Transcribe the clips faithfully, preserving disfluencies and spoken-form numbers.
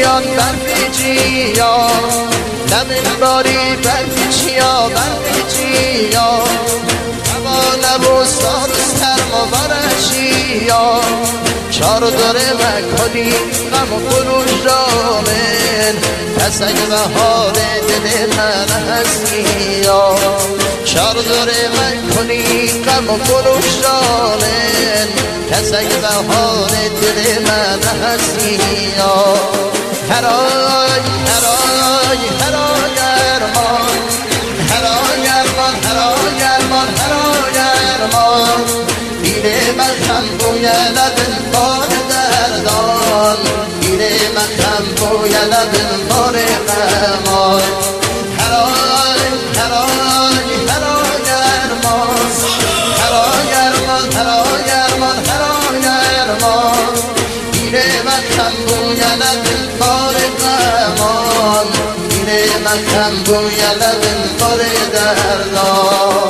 میان برفیجیا زمین باری برفیجیا برفیجیا هوا نبوستان سرما برشیا چار داره مکنی غم و قلوش رامن پس اگه بهار دل من هستی یا چار داره مکنی غم و قلوش رامن پس اگه بهار دل من هستی یا هرای هرای هرای ارمان هرای ارمان هرای ارمان هرای ارمان دیده من هم بوی لب بار دردان دیده من هم بوی لب بار غمان هرای هرای هرای ارمان هرای ارمان هرای ارمان هرای ارمان دیده من هم بوی لب بار غمان دیده من هم بوی لب بار دردان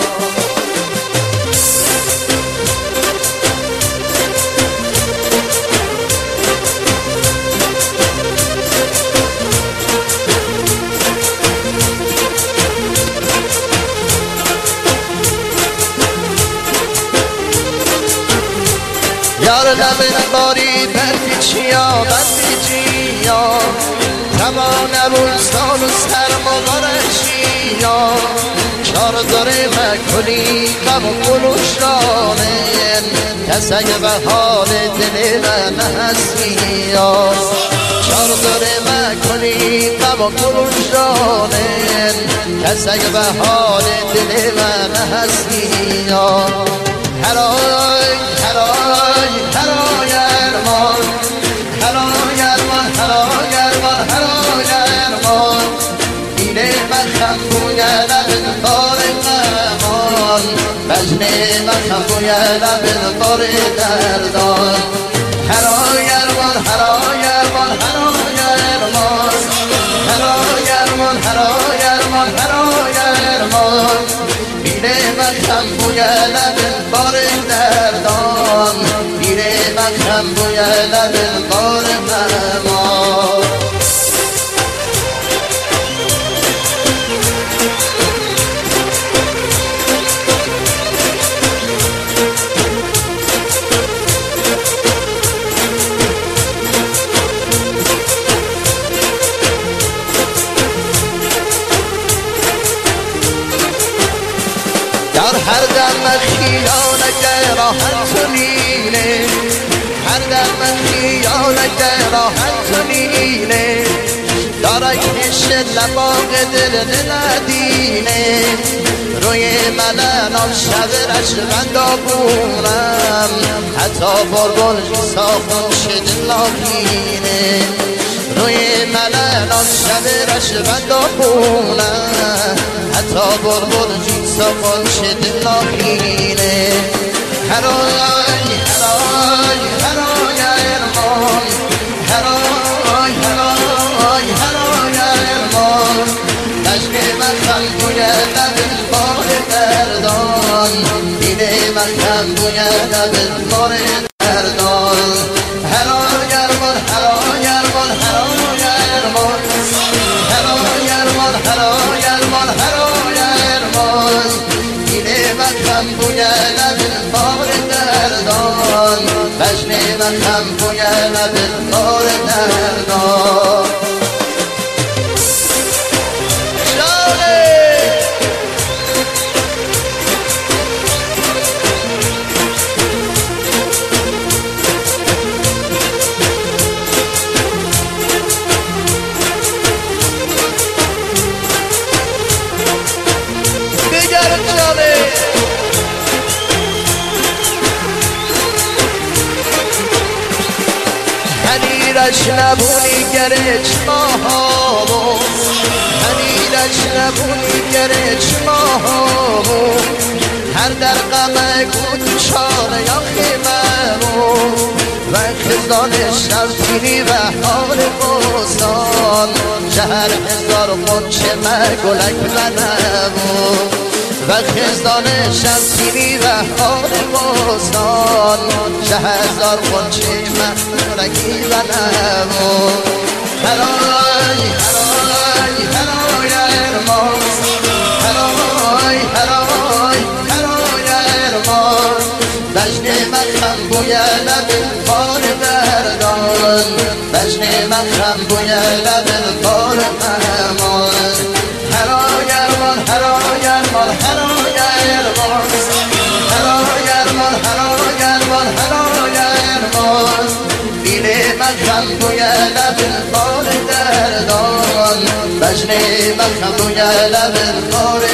یار لب باری برفیچیا برفیچیا تمام روزان و سرما برشیا چار داره مکنی غم و قلوش رانن کس اگه بهار دل من هستی یا چار داره مکنی غم و قلوش رانن کس اگه بهار دل من هستی یا هرای هرای هرای ارمان هرای ارمان هرای ارمان هرای ارمان دیده من هم بوی لب بار غمان مجنه من هم بوی لب بار دردان هرای ارمان هرای ارمان هرای ارمان هرای ارمان هرای ارمان هرای ارمان دیده من هم بوی لب بار دردان دیده من هم بوی لب بار غمان در هر دم خیالت راحت نینه هر دم خیالت راحت نینه داره کش لباق دل ندینه روی ملنان شب رشبندا بونم حتی بربل ساخن شد لاکینه روی ملنان شب رشبندا بونم حتی بربل ساخن شد لاکینه هرای هرای هرای ارمان هرای هرای هرای ارمان عشق من هم بوی لب بار دردان دیده من هم بوی لب بار دردان هرای ارمان هرای ارمان هرای ارمان هرای ارمان هرای ارمان هرای ارمان دیده من هم بوی لب بار دردان بجنه من هم بوی لب بار دردان هنیرش نبونی گره چماهامو هنیرش نبونی گره چماهامو هر در غمه گود چاره یا خیممو و خزدان شرطینی و حال بستان شهر هزار قنچه مگلک بنمو و خزدان شمسینی و حال بستان شه هزار قنچه مگلکی بنمو هرای هرای هرای ارمان هرای هرای هرای ارمان بجن مخم بوی لب بار دردان بجن مخم بوی لب بار امان هرای ارمان هرای ارمان هرای ارمان هرای ارمان هرای ارمان هرای ارمان بیل مخم بوی لب بار دردان بجن مخم بوی لب بار